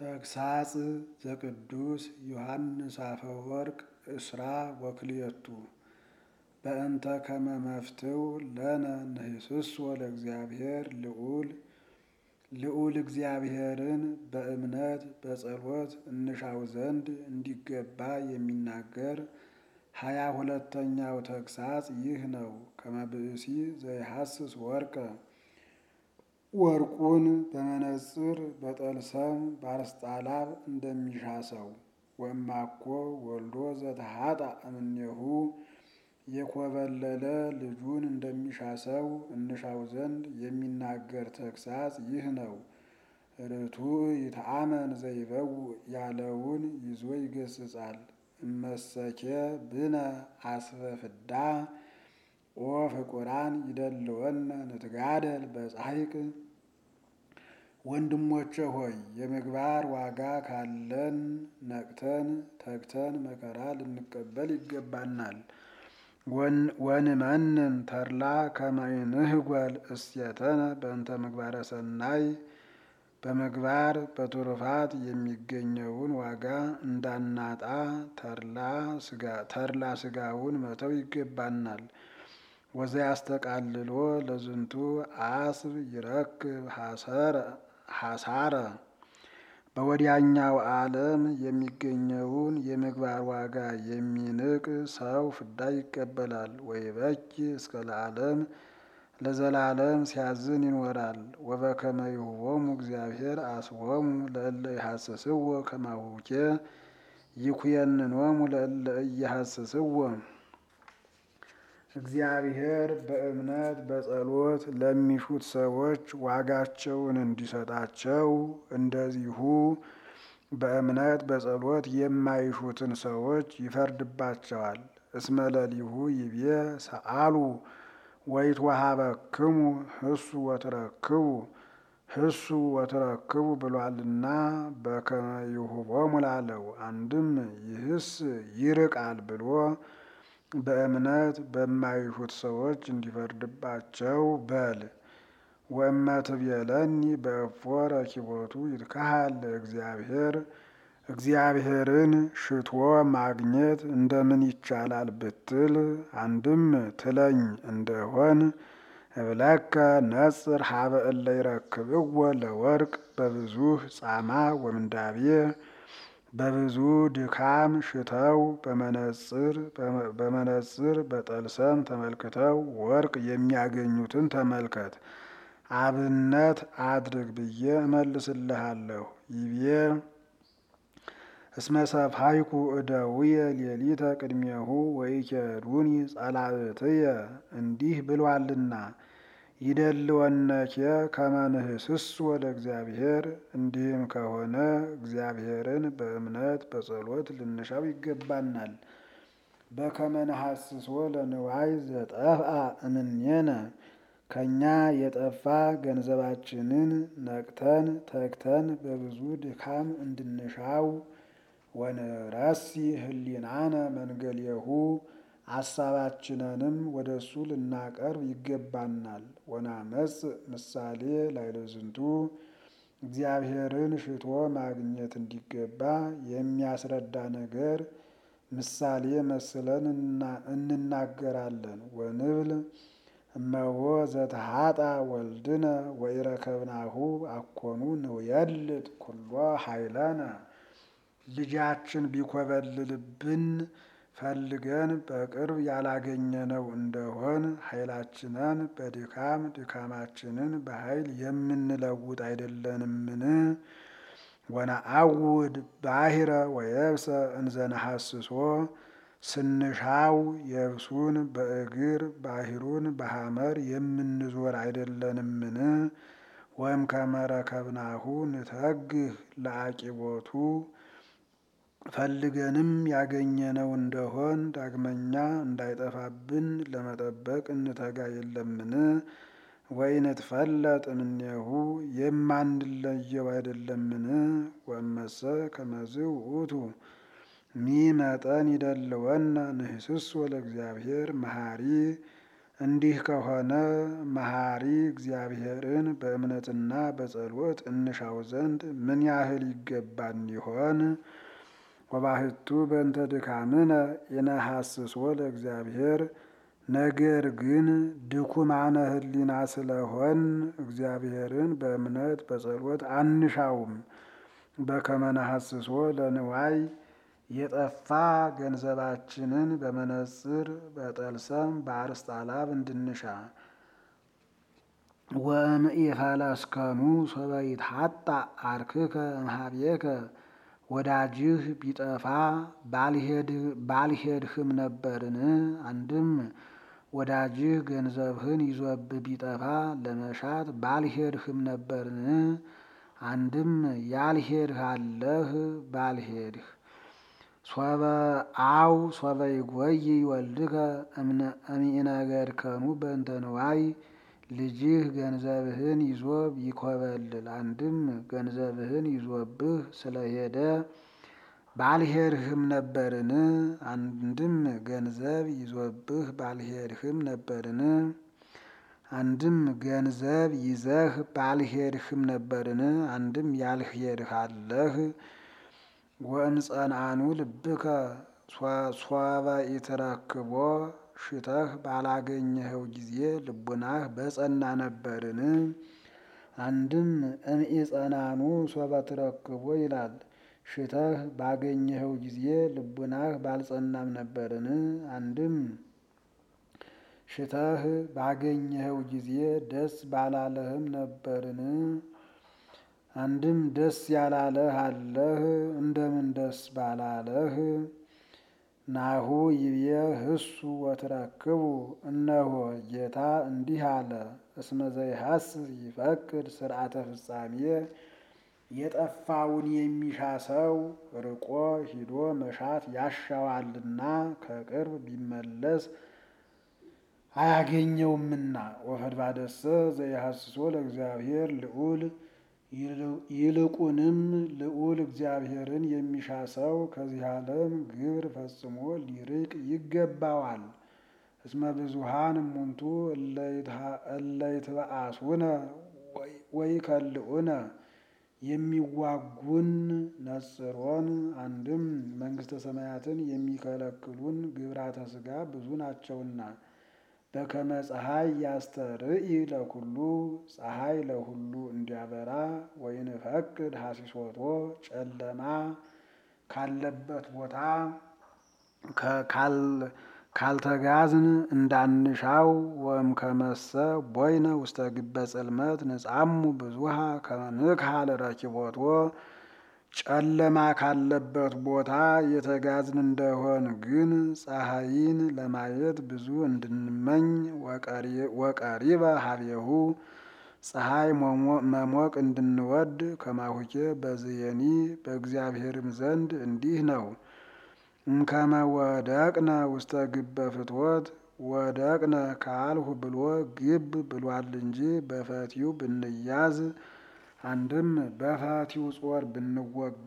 ተግሳጽ ዘቅዱስ ዮሐንስ አፈወርቅ እስራ ወክልኤቱ በእንተ ከመ መፍትው ለነ ንህስሶ ለእግዚአብሔር ልዑል እግዚአብሔርን በእምነት በጸሎት እንሻው ዘንድ እንዲገባ የሚናገር 22ኛው ተግሳጽ ይህ ነው። ከመ ብእሲ ዘይሐስስ ወርቁን በመነጽር በጠልሰም በአርስጣላብ እንደሚሻ ሰው ወእማኮ ወልዶ ዘተሃጣ እምኔሁ የኮበለለ ልጁን እንደሚሻ ሰው እንሻው ዘንድ የሚናገር ተግሳጽ ይህ ነው። ርቱዕ ይትአመን ዘይበው ያለውን ይዞ ይገስጻል። እመሰኬ ብነ አስበ ፍዳ ኦ ፍቁራን ይደልወነ ንትጋደል በጻሕቅ። ወንድሞቼ ሆይ የምግባር ዋጋ ካለን ነቅተን ተግተን መከራ ልንቀበል ይገባናል። ወንመንን ተድላ ከመ ንህጐል እሴተነ በእንተ ምግባረ ሰናይ። በምግባር በትሩፋት የሚገኘውን ዋጋ እንዳናጣ ተድላ ሥጋውን መተው ይገባናል። ወዘያስተቃልሎ ለዝንቱ አስብ ይረክብ ሐሳረ። በወዲያኛው ዓለም የሚገኘውን የምግባር ዋጋ የሚንቅ ሰው ፍዳ ይቀበላል። ወይበኪ እስከ ለዘላለም ሲያዝን ይኖራል። ወበከመ ይሁቦሙ እግዚአብሔር አስቦሙ ለእለ ይሐስስዎ ከማሁኬ ይኩየንኖሙ ለእለ ኢየሐስስዎ። እግዚአብሔር በእምነት በጸሎት ለሚሹት ሰዎች ዋጋቸውን እንዲሰጣቸው እንደዚሁ በእምነት በጸሎት የማይሹትን ሰዎች ይፈርድባቸዋል። እስመ ለሊሁ ይቤ ሰአሉ ወይትወሀበክሙ ህሱ ወትረክቡ ብሏልና በከመ ይሁቦሙ ላለው። አንድም ይህስ ይርቃል ብሎ በእምነት በማይሹት ሰዎች እንዲፈርድባቸው በል። ወእመ ትቤለኒ በእፎ ረኪቦቱ ይትከሃል ለእግዚአብሔር። እግዚአብሔርን ሽቶ ማግኘት እንደምን ይቻላል ብትል፣ አንድም ትለኝ እንደሆን እብለከ ነጽር ሀበ እለ ይረክብዎ ለወርቅ በብዙሕ ጻማ ወምንዳቤ። በብዙ ድካም ሽተው በመነጽር በጠልሰም ተመልክተው ወርቅ የሚያገኙትን ተመልከት። አብነት አድርግ ብዬ እመልስልሃለሁ። ይቤ እስመ ሰብሐይኩ እደውየ ሌሊተ ቅድሜሁ ወኢኬዱኒ ጸላእትየ። እንዲህ ብሏልና ይደልወነኬ ከመ ንህስሶ ለእግዚአብሔር። እንዲህም ከሆነ እግዚአብሔርን በእምነት በጸሎት ልንሻው ይገባናል። በከመ ነሐስሶ ለንዋይ ዘጠፍአ እምኔነ። ከእኛ የጠፋ ገንዘባችንን ነቅተን ተግተን በብዙ ድካም እንድንሻው። ወንረሲ ህሊናነ መንገሌሁ። አሳባችንንም ወደ እሱ ልናቀርብ ይገባናል። ወናመጽ ምሳሌ ላዕለ ዝንቱ። እግዚአብሔርን ሽቶ ማግኘት እንዲገባ የሚያስረዳ ነገር ምሳሌ መስለን እንናገራለን። ወንብል እመዎ ዘተሃጣ ወልድነ ወኢረከብናሁ አኮኑ ንውየልጥ ኩሎ ኃይለነ። ልጃችን ቢኮበልልብን ፈልገን በቅርብ ያላገኘነው እንደሆን ኃይላችንን በድካም ድካማችንን በኃይል የምንለውጥ አይደለንምን? ወነአውድ ባሕረ ወየብሰ እንዘ ነሐስሶ። ስንሻው የብሱን በእግር ባሕሩን በሐመር የምንዞር አይደለንምን? ወእምከመ ረከብናሁ ንተግህ ለአቂቦቱ። ፈልገንም ያገኘነው እንደሆን ዳግመኛ እንዳይጠፋብን ለመጠበቅ እንተጋ የለምን? ወኢንትፈለጥ እምኔሁ የማንለየው አይደለምን? ወእመሰ ከመዝ ውእቱ ሚመጠን ይደልወነ ንህስሶ ለእግዚአብሔር መሐሪ እንዲህ ከሆነ መሐሪ እግዚአብሔርን በእምነትና በጸሎት እንሻው ዘንድ ምን ያህል ይገባን ይሆን? ወባሕቱ በእንተ ድካምነ ኢነሐስሶ ለእግዚአብሔር። ነገር ግን ድኩማነ ሕሊና ስለሆን እግዚአብሔርን በእምነት በጸሎት አንሻውም። በከመ ነሐስሶ ለንዋይ የጠፋ ገንዘባችንን በመነጽር በጠልሰም በአርስጣላብ እንድንሻ። ወእምኢፈለስከኑ ሶበ ይትሐጣ አርክከ እምኀቤከ። ወዳጅህ ቢጠፋ ባልሄድህም ነበርን? አንድም ወዳጅህ ገንዘብህን ይዞብህ ቢጠፋ ለመሻት ባልሄድህም ነበርን? አንድም ያልሄድህ አለህ ባልሄድህ። ሶበ ይጐይ ወልድከ እምኢነገድከኑ በእንተ ንዋይ። ልጅህ ገንዘብህን ይዞ ቢኮበልል አንድም ገንዘብህን ይዞብህ ስለሄደ ባልሄድህም ነበርን? አንድም ገንዘብ ይዞብህ ባልሄድህም ነበርን? አንድም ገንዘብ ይዘህ ባልሄድህም ነበርን? አንድም ያልሄድህ አለህ። ወእምጸንዓኑ ልብከ ሶበ ኢትረክቦ። ሽተህ ባላገኘኸው ጊዜ ልቡናህ በጸና ነበርን? አንድም እምኢጸናኑ ሶበ ትረክቦ ይላል። ሽተህ ባገኘኸው ጊዜ ልቡናህ ባልጸናም ነበርን? አንድም ሽተህ ባገኘኸው ጊዜ ደስ ባላለህም ነበርን? አንድም ደስ ያላለህ አለህ። እንደምን ደስ ባላለህ? ናሁ ይቤ ህሱ ወትረክቡ። እነሆ ጌታ እንዲህ አለ፣ እስመ ዘይሐስስ ይፈቅድ ስርዓተ ፍጻሜ። የጠፋውን የሚሻ ሰው ርቆ ሂዶ መሻት ያሻዋልና ከቅርብ ቢመለስ አያገኘውምና። ወፈድባደሰ ዘይሐስሶ ለእግዚአብሔር ልዑል። ይልቁንም ልዑል እግዚአብሔርን የሚሻ ሰው ከዚህ ዓለም ግብር ፈጽሞ ሊርቅ ይገባዋል። እስመ ብዙኃን እሙንቱ እለ ይትበአሱነ ወይከልኡነ። የሚዋጉን ነጽሮን አንድም መንግሥተ ሰማያትን የሚከለክሉን ግብራተ ሥጋ ብዙ ናቸውና። በከመ ፀሐይ ያስተርኢ ለኩሉ። ፀሐይ ለሁሉ እንዲያበራ ወይንፈቅድ ሐሲሶቶ። ጨለማ ካለበት ቦታ ካልተጋዝን እንዳንሻው። ወእምከመሰ ቦይነ ውስተ ግበ ጽልመት ንጻሙ ብዙኃ ከመ ንክሐል ረኪቦቶ። ጨለማ ካለበት ቦታ የተጋዝን እንደሆን ግን ፀሐይን ለማየት ብዙ እንድንመኝ። ወቀሪበ ሀቤሁ። ፀሐይ መሞቅ እንድንወድ። ከማሁኬ በዝየኒ በእግዚአብሔርም ዘንድ እንዲህ ነው። እምከመ ወደቅነ ውስተ ግበ ፍትወት። ወደቅነ ካልሁ ብሎ ግብ ብሏል እንጂ በፈቲው ብንያዝ አንድም በፈቲው ጾር ብንወጋ።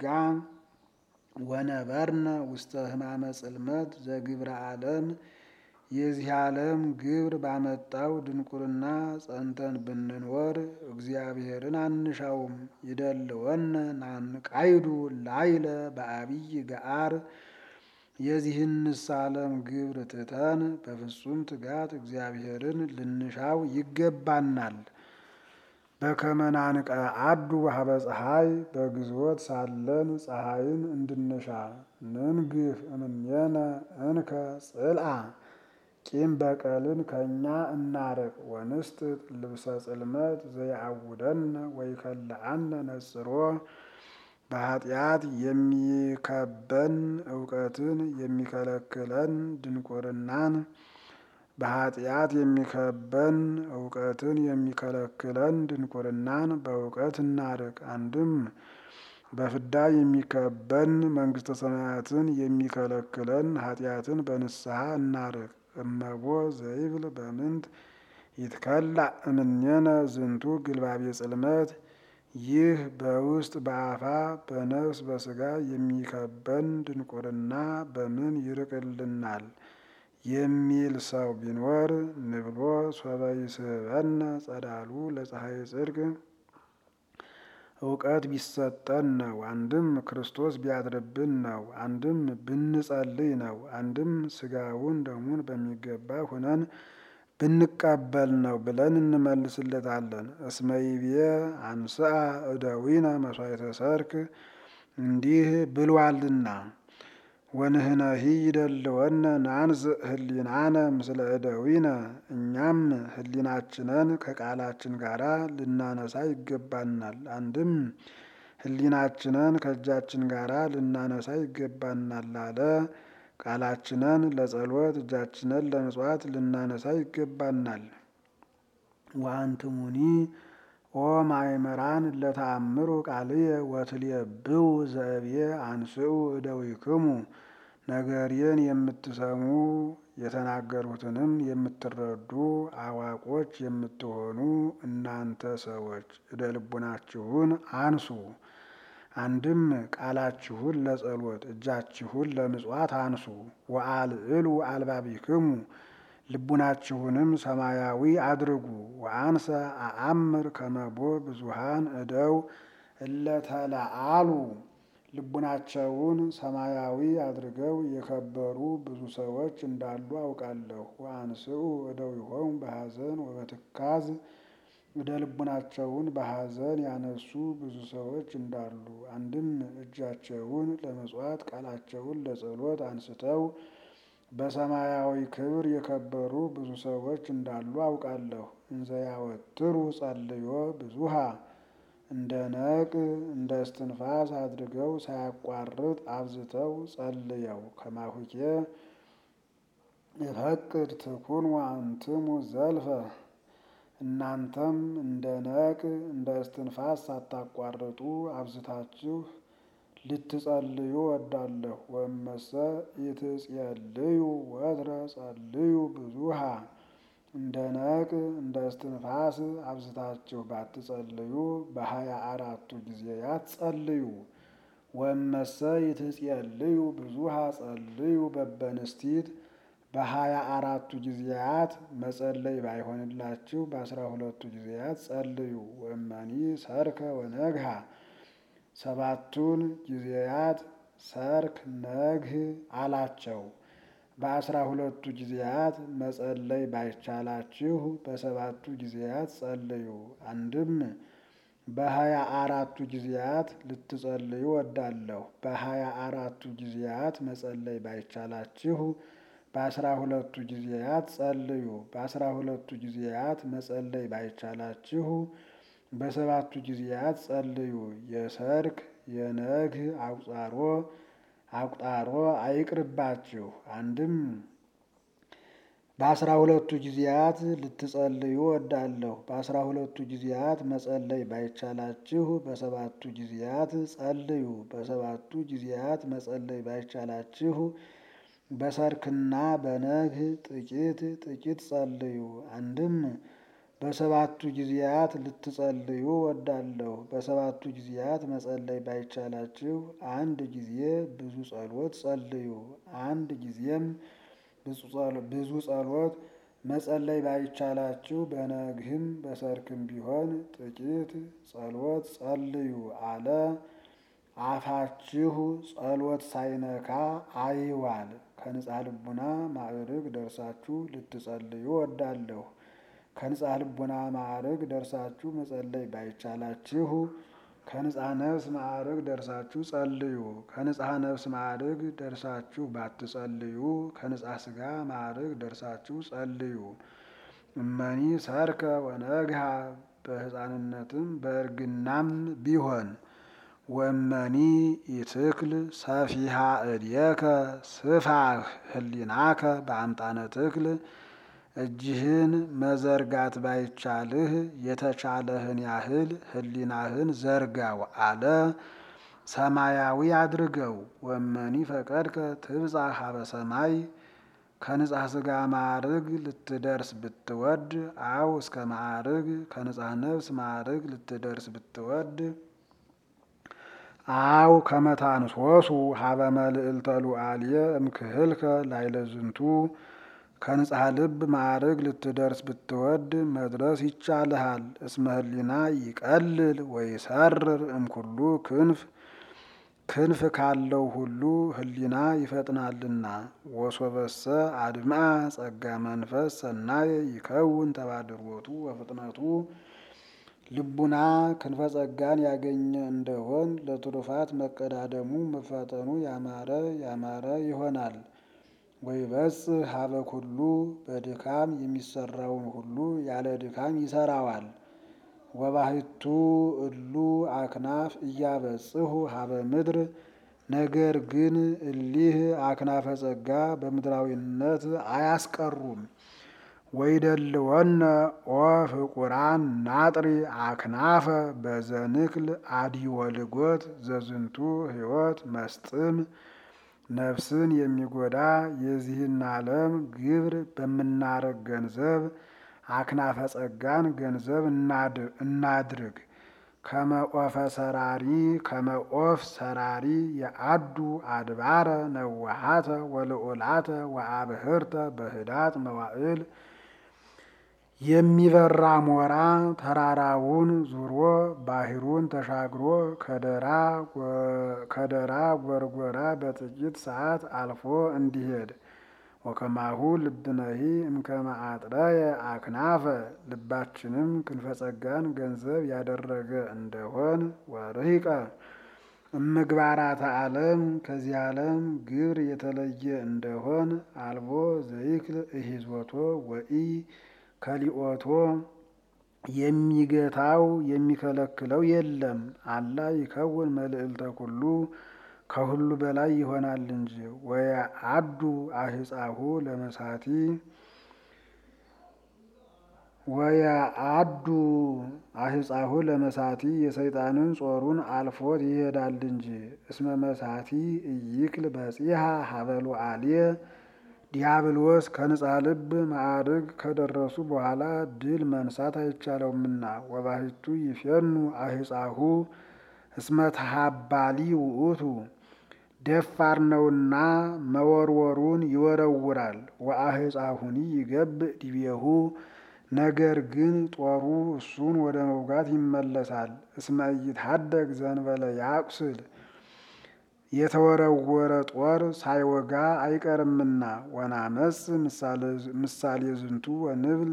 ወነበርነ ውስተ ሕማመ ጽልመት ዘግብረ ዓለም። የዚህ ዓለም ግብር ባመጣው ድንቁርና ጸንተን ብንኖር እግዚአብሔርን አንሻውም። ይደልወነ ናንቃይዱ ላይለ በአብይ ገአር። የዚህንስ ዓለም ግብር ትተን በፍጹም ትጋት እግዚአብሔርን ልንሻው ይገባናል። በከመ ናንቀዓዱ ሀበ ፀሐይ። በግዞት ሳለን ፀሐይን እንድንሻ። ንንግፍ እምኔነ እንከ ጽልአ። ቂም በቀልን ከእኛ እናርቅ። ወንስጥጥ ልብሰ ጽልመት ዘይአውደነ ወይከልአነ ነጽሮ። በኃጢአት የሚከበን እውቀትን የሚከለክለን ድንቁርናን በእውቀት እናርቅ። አንድም በፍዳ የሚከበን መንግሥተ ሰማያትን የሚከለክለን ኃጢአትን በንስሐ እናርቅ። እመቦ ዘይብል በምንት ይትከላእ እምኔነ ዝንቱ ግልባቤ ጽልመት። ይህ በውስጥ በአፋ በነፍስ በሥጋ የሚከበን ድንቁርና በምን ይርቅልናል? የሚል ሰው ቢኖር ንብሎ ሶበ ይስሕበነ ጸዳሉ ለፀሐይ ጽድቅ እውቀት ቢሰጠን ነው። አንድም ክርስቶስ ቢያድርብን ነው። አንድም ብንጸልይ ነው። አንድም ስጋውን ደሙን በሚገባ ሁነን ብንቀበል ነው ብለን እንመልስለታለን። እስመ ይቤ አንሥአ እደዊነ መሥዋዕተ ሠርክ እንዲህ ብሏልና ወንሕነሂ ይደልወነ ናንሥእ ህሊናነ ምስለ እደዊነ እኛም ህሊናችንን ከቃላችን ጋር ልናነሳ ይገባናል። አንድም ህሊናችንን ከእጃችን ጋር ልናነሳ ይገባናል አለ። ቃላችንን ለጸሎት እጃችንን ለምጽዋት ልናነሳ ይገባናል። ወአንትሙኒ ኦ ማእመራን ለተአምሩ ቃልየ ወትሌብኡ ዘእብየ አንስኡ እደዊክሙ ነገሬን የምትሰሙ የተናገሩትንም የምትረዱ አዋቆች የምትሆኑ እናንተ ሰዎች እደ ልቡናችሁን አንሱ። አንድም ቃላችሁን ለጸሎት እጃችሁን ለምጽዋት አንሱ። ወአልዕሉ አልባቢክሙ ልቡናችሁንም ሰማያዊ አድርጉ። ወአንሰ አአምር ከመቦ ብዙሃን እደው እለተለአሉ ልቡናቸውን ሰማያዊ አድርገው የከበሩ ብዙ ሰዎች እንዳሉ አውቃለሁ። ወአንስኡ እደዊሆሙ በሐዘን ወበትካዝ እደ ልቡናቸውን በሐዘን ያነሱ ብዙ ሰዎች እንዳሉ። አንድም እጃቸውን ለመጽዋት ቃላቸውን ለጸሎት አንስተው በሰማያዊ ክብር የከበሩ ብዙ ሰዎች እንዳሉ አውቃለሁ። እንዘ ያወትሩ ጸልዮ ብዙሃ እንደ ነቅ እንደ እስትንፋስ አድርገው ሳያቋርጥ አብዝተው ጸልየው ከማሁኬ እፈቅድ ትኩኑ አንትሙ ዘልፈ እናንተም እንደ ነቅ እንደ እስትንፋስ ሳታቋርጡ አብዝታችሁ ልትጸልዩ ወዳለሁ። ወመሰ ኢትጼልዩ ወትረ ጸልዩ ብዙሃ እንደ ነቅ እንደ እስትንፋስ አብዝታችሁ ባትጸልዩ በ24ቱ ጊዜያት ጸልዩ። ወመሰ ኢትጼልዩ ብዙሃ ጸልዩ በበንስቲት በ24ቱ ጊዜያት መጸለይ ባይሆንላችሁ በ12ቱ ጊዜያት ጸልዩ። ወመኒ ሠርከ ወነግሃ ሰባቱን ጊዜያት ሠርክ ነግህ አላቸው። በ12ቱ ጊዜያት መጸለይ ባይቻላችሁ በሰባቱ ጊዜያት ጸልዩ። አንድም በ24ቱ ጊዜያት ልትጸልዩ ወዳለሁ። በ24ቱ ጊዜያት መጸለይ ባይቻላችሁ በ12ቱ ጊዜያት ጸልዩ። በ12ቱ ጊዜያት መጸለይ ባይቻላችሁ በሰባቱ ጊዜያት ጸልዩ። የሠርክ የነግህ አቁጣሮ አይቅርባችሁ። አንድም በ12ቱ ጊዜያት ልትጸልዩ ወዳለሁ። በ12ቱ ጊዜያት መጸለይ ባይቻላችሁ በሰባቱ ጊዜያት ጸልዩ። በሰባቱ ጊዜያት መጸለይ ባይቻላችሁ በሠርክና በነግህ ጥቂት ጸልዩ። አንድም በሰባቱ ጊዜያት ልትጸልዩ ወዳለሁ። በሰባቱ ጊዜያት መጸለይ ባይቻላችሁ አንድ ጊዜ ብዙ ጸሎት ጸልዩ። አንድ ጊዜም ብዙ ጸሎት መጸለይ ባይቻላችሁ በነግህም በሠርክም ቢሆን ጥቂት ጸሎት ጸልዩ አለ። አፋችሁ ጸሎት ሳይነካ አይዋል። ከንጻሕ ልቡና ማዕርግ ደርሳችሁ ልትጸልዩ ወዳለሁ። ከንጻሕ ልቡና ማዕርግ ደርሳችሁ መጸለይ ባይቻላችሁ ከንጻሕ ነፍስ ማዕርግ ደርሳችሁ ጸልዩ። ከንጻሕ ነፍስ ማዕርግ ደርሳችሁ ባትጸልዩ ከንጻሕ ሥጋ ማዕርግ ደርሳችሁ ጸልዩ። እመኒ ሠርከ ወነግሃ በሕፃንነትም በእርግናም ቢሆን ወእመኒ ኢትክል ሰፊሃ እድየከ ስፋህ ህሊናከ በአምጣነ ትክል እጅህን መዘርጋት ባይቻልህ የተቻለህን ያህል ህሊናህን ዘርጋው አለ። ሰማያዊ አድርገው። ወእመኒ ፈቀድከ ትብጻሕ ሀበ ሰማይ ከንጻሕ ሥጋ ማዕርግ ልትደርስ ብትወድ አው እስከ ማዕርግ ከንጻሕ ነፍስ ማዕርግ ልትደርስ ብትወድ አው ከመታንሶሱ ሀበ መልዕልተ ሉዓልየ እምክህልከ ላይለ ዝንቱ ከንጽሐ ልብ ማዕርግ ልትደርስ ብትወድ መድረስ ይቻልሃል። እስመ ህሊና ይቀልል ወይሰርር እምኩሉ ክንፍ ካለው ሁሉ ህሊና ይፈጥናልና። ወሶበሰ አድምአ ጸጋ መንፈስ ሰናየ ይከውን ተባድሮቱ ወፍጥነቱ። ልቡና ክንፈ ጸጋን ያገኘ እንደሆን ለትሩፋት መቀዳደሙ መፋጠኑ ያማረ ይሆናል። ወይበጽሕ ሀበ ኩሉ በድካም የሚሰራውን ሁሉ ያለ ድካም ይሰራዋል። ወባሕቱ እሉ አክናፍ እያበጽሑ ሀበ ምድር ነገር ግን እሊህ አክናፈ ጸጋ በምድራዊነት አያስቀሩም። ወይደልወነ ኦ ፍቁራን ናጥሪ አክናፈ በዘንክል አድኅወ ልጎት ዘዝንቱ ሕይወት መስጥም። ነፍስን የሚጎዳ የዚህን ዓለም ግብር በምናረግ ገንዘብ አክናፈ ጸጋን ገንዘብ እናድርግ። ከመኦፍ ሰራሪ የአዱ አድባረ ነዋሃተ ወልዑላተ ወአብህርተ በህዳት መዋዕል። የሚበራ ሞራ ተራራውን ዙሮ ባህሩን ተሻግሮ ከደራ ጎርጎራ በጥቂት ሰዓት አልፎ እንዲሄድ። ወከማሁ ልብነሂ እምከመ አጥረየ አክናፈ ልባችንም ክንፈ ጸጋን ገንዘብ ያደረገ እንደሆን ወርሂቀ እምግባራተ ዓለም ከዚህ ዓለም ግብር የተለየ እንደሆን አልቦ ዘይክል እሂዞቶ ወኢ ከሊኦቶ የሚገታው የሚከለክለው የለም። አላ ይከውን መልዕልተ ኩሉ ከሁሉ በላይ ይሆናል እንጂ። ወየአዱ አህጻሁ ለመሳቲ የሰይጣንን ጾሩን አልፎት ይሄዳል እንጂ። እስመ መሳቲ ኢይክል በጺሐ ሀበሉ አልየ ዲያብሎስ ከንጽሐ ልብ ማዕርግ ከደረሱ በኋላ ድል መንሳት አይቻለውምና። ወባሕቱ ይፌኑ አህጻሁ እስመ ተሃባሊ ውእቱ ደፋር ነውና መወርወሩን ይወረውራል። ወአህጻሁኒ ይገብእ ዲቤሁ ነገር ግን ጦሩ እሱን ወደ መውጋት ይመለሳል። እስመ ኢይትሐደግ ዘእንበለ ያቁስል የተወረወረ ጦር ሳይወጋ አይቀርምና። ወናመጽ ምሳሌ ዝንቱ ወንብል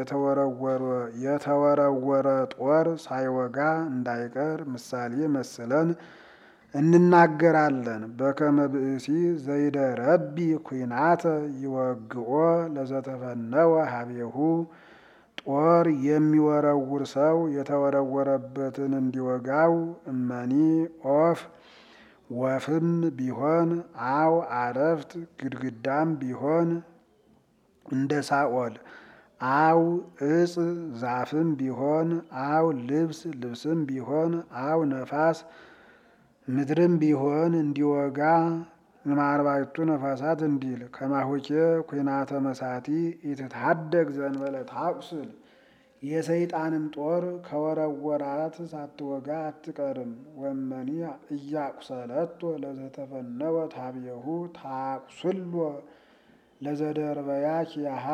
የተወረወረ ጦር ሳይወጋ እንዳይቀር ምሳሌ መስለን እንናገራለን። በከመ ብእሲ ዘይደረቢ ኩናተ ይወግኦ ለዘተፈነወ ሀቤሁ ጦር የሚወረውር ሰው የተወረወረበትን እንዲወጋው እመኒ ኦፍ ወፍም ቢሆን አው አረፍት ግድግዳም ቢሆን እንደ ሳኦል አው እጽ ዛፍም ቢሆን አው ልብስም ቢሆን አው ነፋስ ምድርም ቢሆን እንዲወጋ እምአርባዕቱ ነፋሳት እንዲል። ከማሁኬ ኩናተ መሳቲ ኢትትሐደግ ዘእንበለ ታቁስል የሰይጣንም ጦር ከወረወራት ሳትወጋ አትቀርም። ወመኒ እያቁሰለቶ ለዘተፈነወ ታብየሁ ታቁስሎ ለዘደርበያ ኪያሃ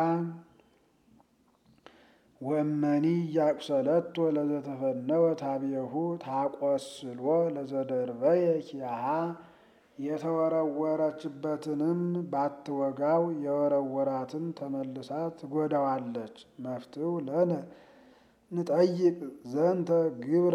ወመኒ እያቁሰለቶ ለዘተፈነወ ታብየሁ ታቆስሎ ለዘደርበየ ኪያሃ የተወረወረችበትንም ባትወጋው የወረወራትን ተመልሳ ትጎዳዋለች። መፍትው ለነ ንጠይቅ ዘንተ ግብረ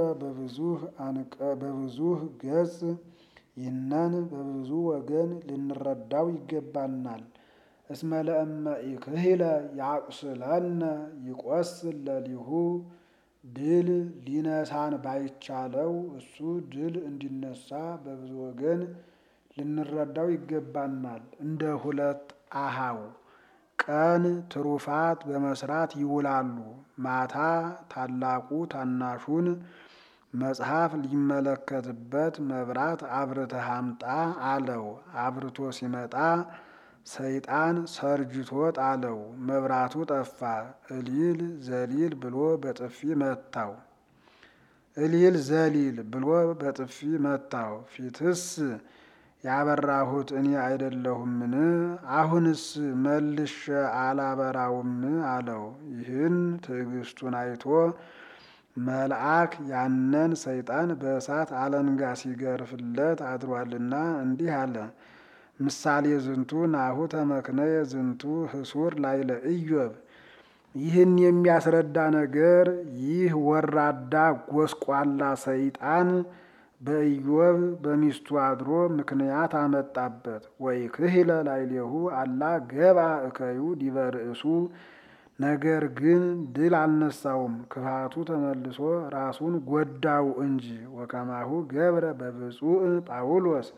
በብዙህ ገጽ ይህነን በብዙ ወገን ልንረዳው ይገባናል። እስመ ለእመ ኢክህለ ያቁስለነ ይቆስል ለሊሁ ድል ሊነሳን ባይቻለው እሱ ድል እንዲነሳ በብዙ ወገን ልንረዳው ይገባናል። እንደ ሁለት አሃው ቀን ትሩፋት በመስራት ይውላሉ። ማታ ታላቁ ታናሹን መጽሐፍ ሊመለከትበት መብራት አብርተህ አምጣ አለው። አብርቶ ሲመጣ ሰይጣን ሰርጅቶ ጣለው። መብራቱ ጠፋ። እሊል ዘሊል ብሎ በጥፊ መታው። ፊትስ ያበራሁት እኔ አይደለሁምን? አሁንስ መልሼ አላበራውም አለው። ይህን ትዕግስቱን አይቶ መልአክ ያንን ሰይጣን በእሳት አለንጋ ሲገርፍለት አድሯልና እንዲህ አለ። ምሳሌ ዝንቱ ናሁ ተመክነየ ዝንቱ ህሱር ላይለ ኢዮብ። ይህን የሚያስረዳ ነገር ይህ ወራዳ ጎስቋላ ሰይጣን በኢዮብ በሚስቱ አድሮ ምክንያት አመጣበት። ወይ ክህለ ላይሌሁ አላ ገባ እከዩ ዲበ ርእሱ። ነገር ግን ድል አልነሳውም፣ ክፋቱ ተመልሶ ራሱን ጎዳው እንጂ። ወከማሁ ገብረ በብፁዕ ጳውሎስ።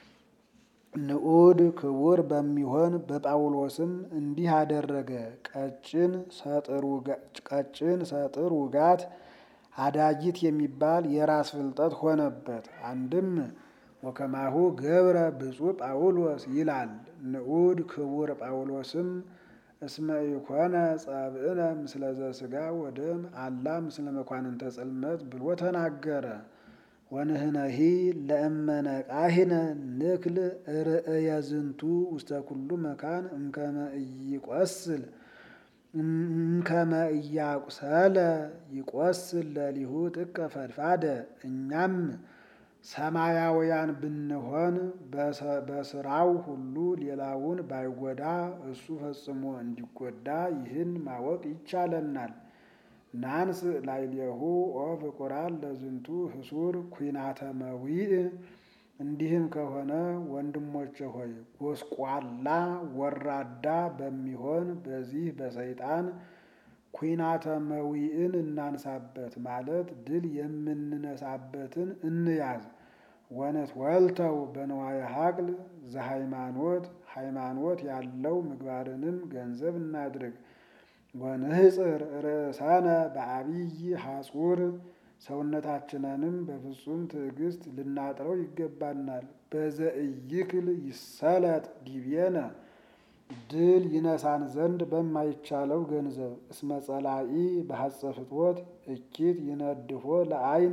ንዑድ ክቡር በሚሆን በጳውሎስም እንዲህ አደረገ። ቀጭን ሰጥር ውጋት አዳጊት የሚባል የራስ ፍልጠት ሆነበት። አንድም ወከማሁ ገብረ ብፁዕ ጳውሎስ ይላል። ንዑድ ክቡር ጳውሎስም እስመ ኢኮነ ጸብእነ ምስለ ዘሥጋ ወደም አላ ምስለ መኳንንተ ጽልመት ብሎ ተናገረ። ወንህነሂ ለእመነቃሂነ ንክል ርእየ ዝንቱ ውስተ ኩሉ መካን እምከመ ኢያቁሰለ ይቆስል ለሊሁ ጥቀ ፈድፋደ። እኛም ሰማያውያን ብንሆን በስራው ሁሉ ሌላውን ባይጎዳ እሱ ፈጽሞ እንዲጎዳ ይህን ማወቅ ይቻለናል። ናንስ ላይሌሁ ኦ ፍቁራን ለዝንቱ ህሱር ኩናተ መዊዕ። እንዲህም ከሆነ ወንድሞቼ ሆይ ጎስቋላ ወራዳ በሚሆን በዚህ በሰይጣን ኩናተ መዊዕን እናንሳበት፣ ማለት ድል የምንነሳበትን እንያዝ። ወነትወልተው በንዋየ ሀቅል ዘሃይማኖት፣ ሃይማኖት ያለው ምግባርንም ገንዘብ እናድርግ። ወንህፅር ርእሰነ በአብይ ሐጹር፣ ሰውነታችንንም በፍጹም ትዕግስት ልናጥረው ይገባናል። በዘእይክል ይሰለጥ ዲቤነ፣ ድል ይነሳን ዘንድ በማይቻለው ገንዘብ። እስመ ጸላኢ በሐጸ ፍትወት እኪት ይነድፎ ለአይን፣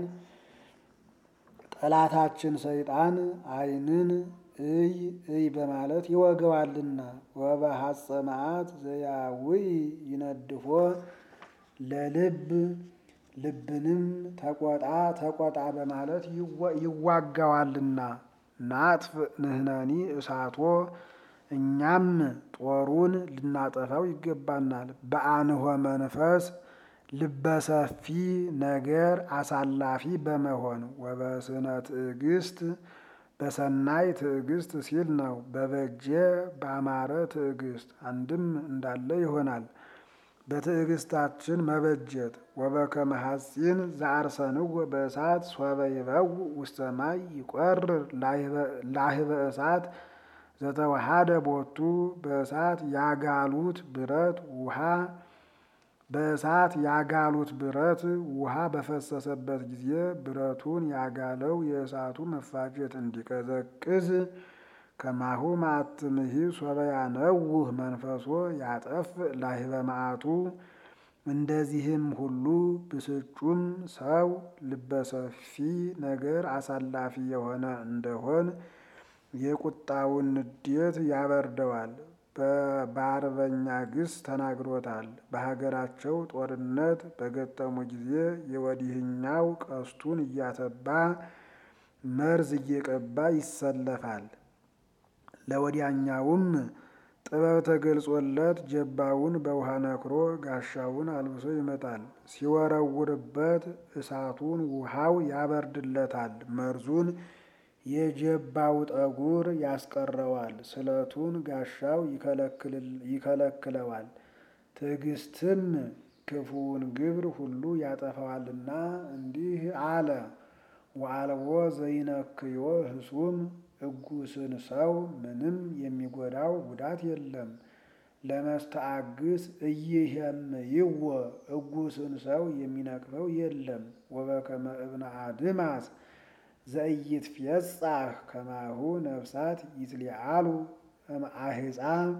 ጠላታችን ሰይጣን አይንን እይ በማለት ይወገዋልና። ወበሐጸ መዓት ዘያውኢ ይነድፎ ለልብ፣ ልብንም ተቆጣ በማለት ይዋጋዋልና። ናጥፍ ንህነኒ እሳቶ፣ እኛም ጦሩን ልናጠፋው ይገባናል። በአንሆ መንፈስ ልበሰፊ ነገር አሳላፊ በመሆን ወበስነ ትዕግስት፣ በሰናይ ትዕግስት ሲል ነው። በበጀ ባማረ ትዕግስት አንድም እንዳለ ይሆናል። በትዕግስታችን መበጀት። ወበከመ ሐጺን ዘአርሰንዎ በእሳት ሶበ ይበውእ ውስተ ማይ ይቈርር ላህበ እሳት ዘተወሃደ ቦቱ። በእሳት ያጋሉት ብረት ውሃ በፈሰሰበት ጊዜ ብረቱን ያጋለው የእሳቱ መፋጀት እንዲቀዘቅዝ ከማሁ ማትምሂ ሶበ ያነውህ መንፈሶ ያጠፍ ላህበ መዓቱ። እንደዚህም ሁሉ ብስጩም ሰው ልበሰፊ ነገር አሳላፊ የሆነ እንደሆን የቁጣውን ንዴት ያበርደዋል። በአርበኛ ግስ ተናግሮታል። በሀገራቸው ጦርነት በገጠሙ ጊዜ የወዲህኛው ቀስቱን እያተባ መርዝ እየቀባ ይሰለፋል። ለወዲያኛውም ጥበብ ተገልጾለት ጀባውን በውሃ ነክሮ ጋሻውን አልብሶ ይመጣል። ሲወረውርበት እሳቱን ውሃው ያበርድለታል። መርዙን የጀባው ጠጉር ያስቀረዋል። ስለቱን ጋሻው ይከለክለዋል። ትዕግስትም ክፉውን ግብር ሁሉ ያጠፋዋልና እንዲህ አለ። ወአልቦ ዘይነክዮ ህሱም፣ እጉስን ሰው ምንም የሚጎዳው ጉዳት የለም። ለመስተአግስ እይሄምይዎ፣ እጉስን ሰው የሚነቅፈው የለም። ወበከመ እብነ አድማስ ዘኢይትፌጻህ ከማሁ ነፍሳት ይትሊዓሉ እምአህፃ፣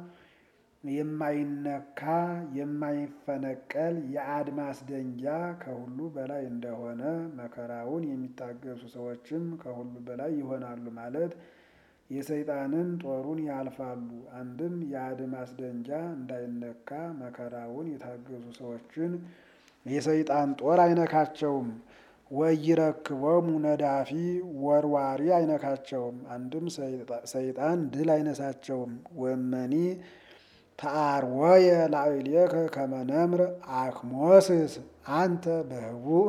የማይነካ የማይፈነቀል የአድማስ ደንጊያ ከሁሉ በላይ እንደሆነ መከራውን የሚታገሱ ሰዎችም ከሁሉ በላይ ይሆናሉ ማለት የሰይጣንን ጦሩን ያልፋሉ። አንድም የአድማስ ደንጃ እንዳይነካ መከራውን የታገዙ ሰዎችን የሰይጣን ጦር አይነካቸውም። ወይረክቦሙ ነዳፊ ወርዋሪ አይነካቸውም። አንድም ሰይጣን ድል አይነሳቸውም። ወመኒ ተአርወየ ላዕሌከ ከመ ነምር አክሞስስ አንተ በህቡዕ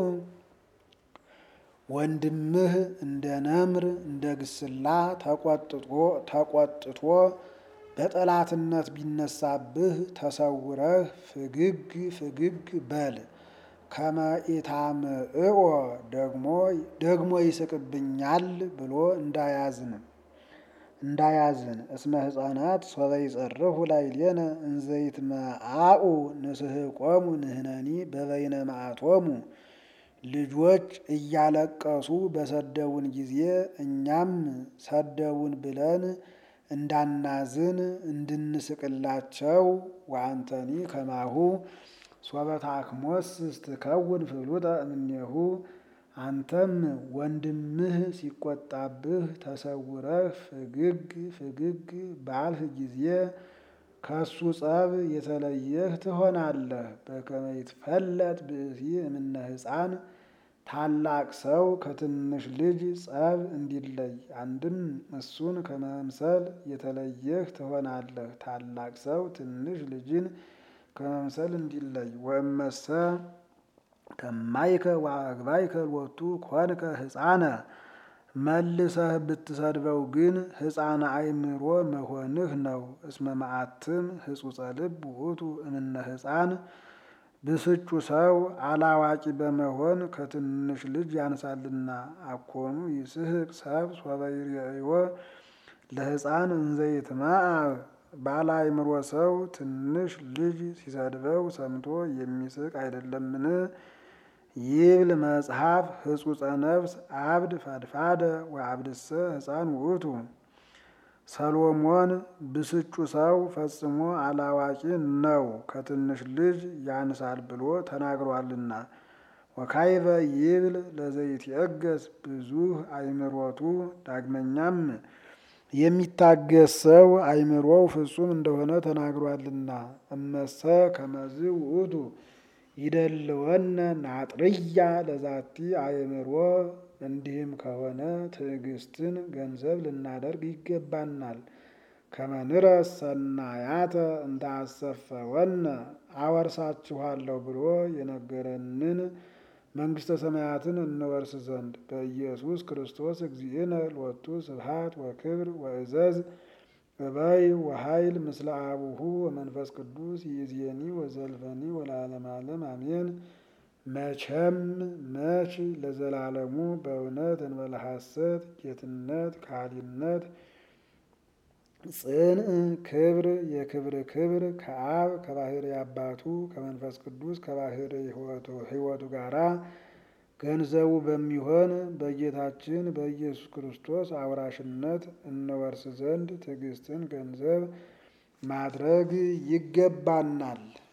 ወንድምህ እንደ ነምር እንደ ግስላ ተቆጥቶ በጠላትነት ቢነሳብህ ተሰውረህ ፍግግ በል። ከመ ኢታምዕኦ ደግሞ ይስቅብኛል ብሎ እንዳያዝን እስመ ሕፃናት ሶበ ይጸርሁ ላዕሌነ እንዘ ይትመዓኡ ንስሕቆሙ ንሕነኒ በበይነ መዓቶሙ። ልጆች እያለቀሱ በሰደቡን ጊዜ እኛም ሰደቡን ብለን እንዳናዝን እንድንስቅላቸው። ወአንተኒ ከማሁ ሶበ ታክሞስስ ትከውን ፍሉጠ እምኔሁ። አንተም ወንድምህ ሲቆጣብህ ተሰውረህ ፍግግ ባልህ ጊዜ ከሱ ጸብ የተለየህ ትሆናለህ። በከመ ይትፈለጥ ብእሲ እምነ ሕፃን ታላቅ ሰው ከትንሽ ልጅ ጸብ እንዲለይ። አንድም እሱን ከመምሰል የተለየህ ትሆናለህ። ታላቅ ሰው ትንሽ ልጅን ከመምሰል እንዲለይ። ወእመሰ ከማይከ ወአግባይከ ሎቱ ኮንከ ሕፃነ። መልሰህ ብትሰድበው ግን ሕፃነ አእምሮ መሆንህ ነው። እስመ መዓትም ህጹጸ ልብ ውእቱ እምነ ሕፃን። ብስጩ ሰው አላዋቂ በመሆን ከትንሽ ልጅ ያንሳልና። አኮኑ ይስሕቅ ሰብ ሶበ ይሬእዮ ለሕፃን እንዘ ይትመዓዕ። ባለ አእምሮ ሰው ትንሽ ልጅ ሲሰድበው ሰምቶ የሚስቅ አይደለምን? ይብል መጽሐፍ ህጹጸ ነፍስ አብድ ፈድፋደ ወአብድሰ ሕፃን ውእቱ። ሰሎሞን ብስጩ ሰው ፈጽሞ አላዋቂ ነው ከትንሽ ልጅ ያንሳል ብሎ ተናግሯልና። ወካይበ ይብል ለዘይትየገስ ብዙኅ አእምሮቱ። ዳግመኛም የሚታገስ ሰው አእምሮው ፍጹም እንደሆነ ተናግሯልና። እመሰ ከመዝ ውእቱ ይደልወነ ናጥርያ ለዛቲ አእምሮ። እንዲህም ከሆነ ትዕግስትን ገንዘብ ልናደርግ ይገባናል። ከመ ንረስ ሰናያተ እንተ አሰፈወነ። አወርሳችኋለሁ ብሎ የነገረንን መንግሥተ ሰማያትን እንወርስ ዘንድ በኢየሱስ ክርስቶስ እግዚእነ ሎቱ ስብሐት ወክብር ወእዘዝ እበይ ወኃይል ምስለ አቡሁ ወመንፈስ ቅዱስ ይእዜኒ ወዘልፈኒ ወለዓለመ ዓለም አሜን። መቼም መች ለዘላለሙ በእውነት እንበለ ሐሰት ጌትነት ካህሊነት ጽንዕ ክብር የክብር ክብር ከአብ ከባሕርይ አባቱ ከመንፈስ ቅዱስ ከባሕርይ ሕይወቱ ጋራ ገንዘቡ በሚሆን በጌታችን በኢየሱስ ክርስቶስ አውራሽነት እንወርስ ዘንድ ትዕግስትን ገንዘብ ማድረግ ይገባናል።